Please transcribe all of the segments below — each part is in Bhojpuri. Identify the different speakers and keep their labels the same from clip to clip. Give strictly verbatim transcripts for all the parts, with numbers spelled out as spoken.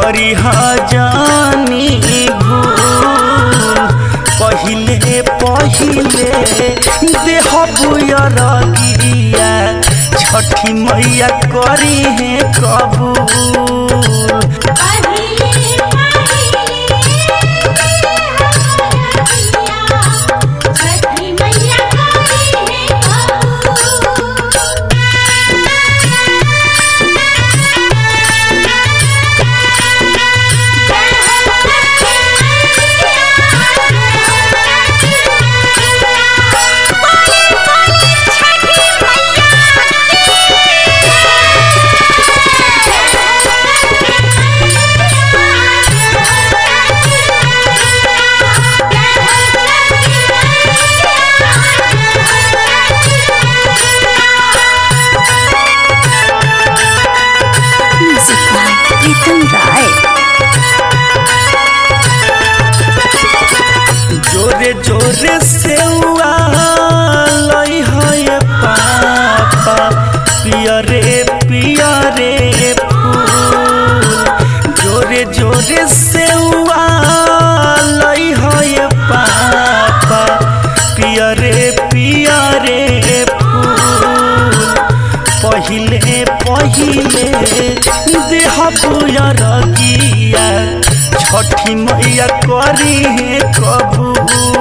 Speaker 1: करी जानी भूल पहिले पहिले देह बुयरगिया छठी मैया करी है कबूल। जोरे जोरे सेउआ लई है पापा पियरे पियरे फूल। जोरे जोरे सेउआ लई है पापा पियरे पियरे फूल। पहिले पहिले देह बुयरगिया छठी मैया करी है कबूल।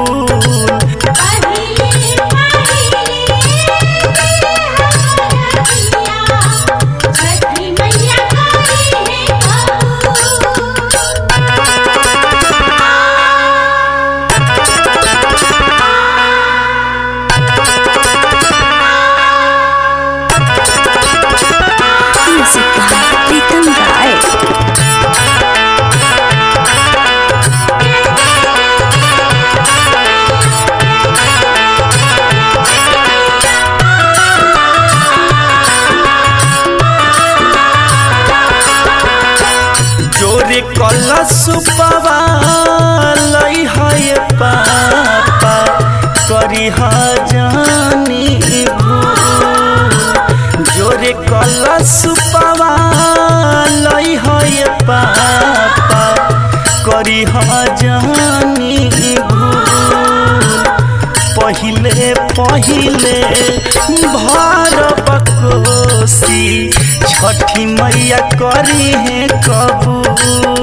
Speaker 1: कलशुपवा लई है पापा करी जानी भूल। जोरे कलशुपवा लई है पापा करी जानी भूल। पहिले पहिले भरब कोसी छठी मैया करी है कबूल।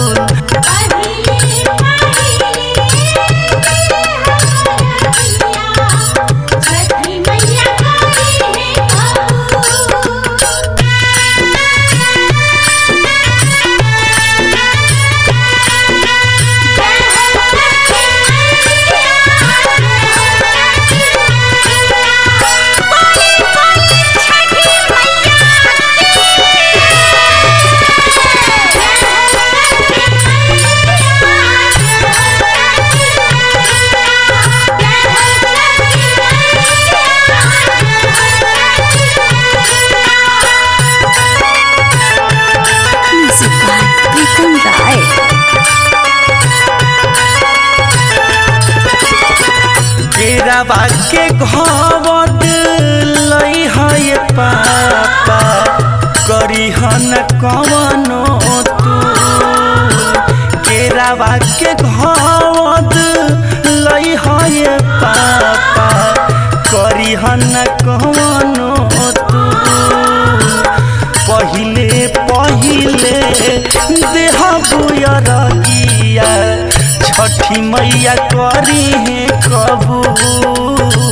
Speaker 1: केरावा के घवद लई है पापा करी न कवनो तू। केरावा के घवद लई है पापा करी न कवनो तू। पहिले पहिले देह बुयरगिया छठी मैया करी है कबूल।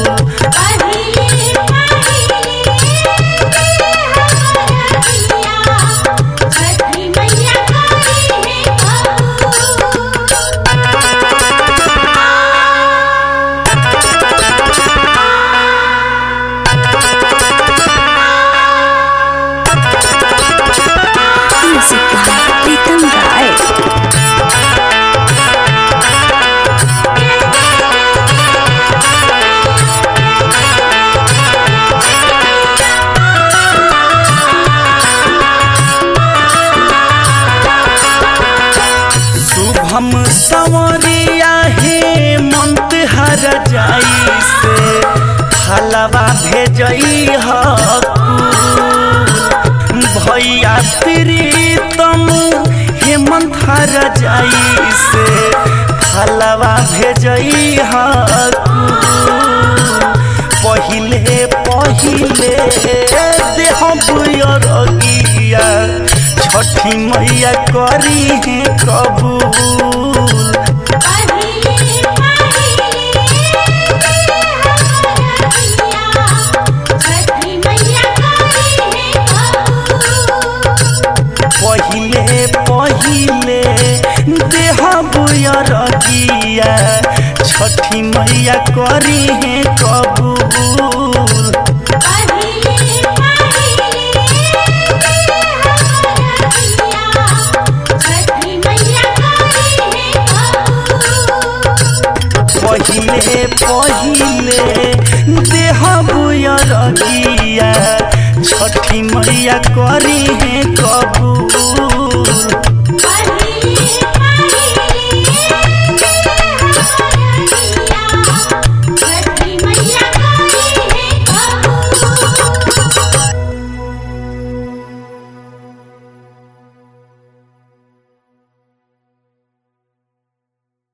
Speaker 1: हम संवरिया हे मंत हर जाई से हलवा भेजई भैया प्रीतम हे रजाई से फलवा भेजई पहिले पहिले देहबुयर अगिया छठी मैया करी है कबूल। पहिले पहिले देहबुयर अगिया छठी मैया करी है कबूल। पहिले पहिले देहबुयर अगिया छठी मैया करी है